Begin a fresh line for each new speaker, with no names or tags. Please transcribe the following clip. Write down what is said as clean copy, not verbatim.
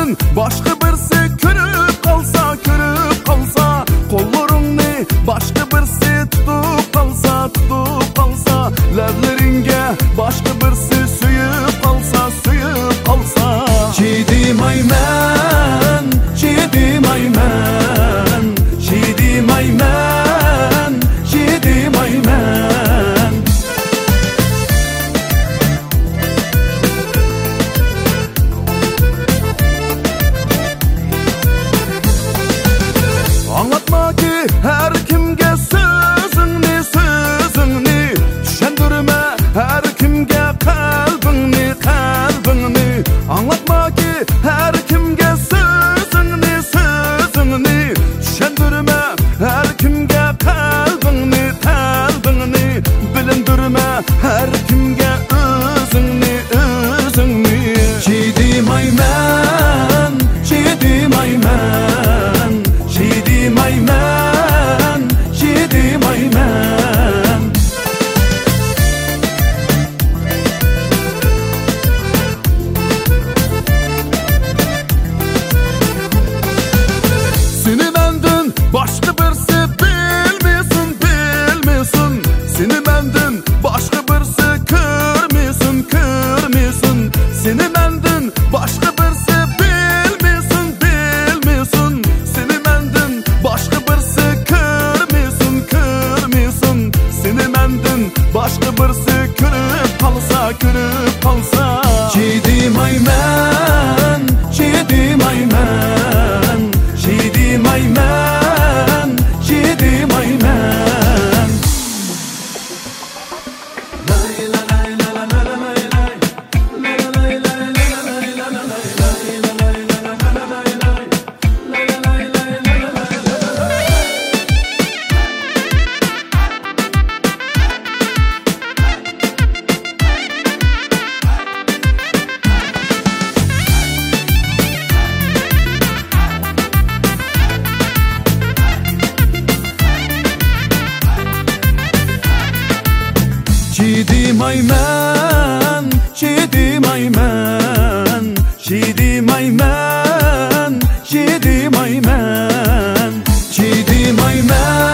mendin başka birisi körüp kalsa, körüp kalsa, kollarını başka birisi tutup kalsa, tutup kalsa, lablaringe başka birisi suyup kalsa, suyup kalsa. Çiğdimeymen, çiğdimeymen, çiğdimeymen, çiğdimeymen. Anlatma ki her kimge sözünü, sözünü, düşendirme her kimge kalbini, kalbini. Anlatma ki her kimge sözünü, sözünü, düşendirme her kimge kalbini, kalbini. Bilindirme her kimge özünü, özünü. Çiğdimeymen, çiğdimeymen, çiğdimeymen, çiğdimeymen. Seni benden başka birisi bilmesin, bilmesin. Seni benden başka birisi körmesin, körmesin. Seni benden başka birisi bilmesin, bilmesin. Seni benden başka birisi körmesin, körmesin. Seni benden başka birisi körüp kalsa, körüp kalsa. Çiğdimeymen, çiğdimeymen, çiğdimeymen, çiğdimeymen. Çiğdimeymen, çiğdimeymen, çiğdimeymen, çiğdimeymen, çiğdimeymen.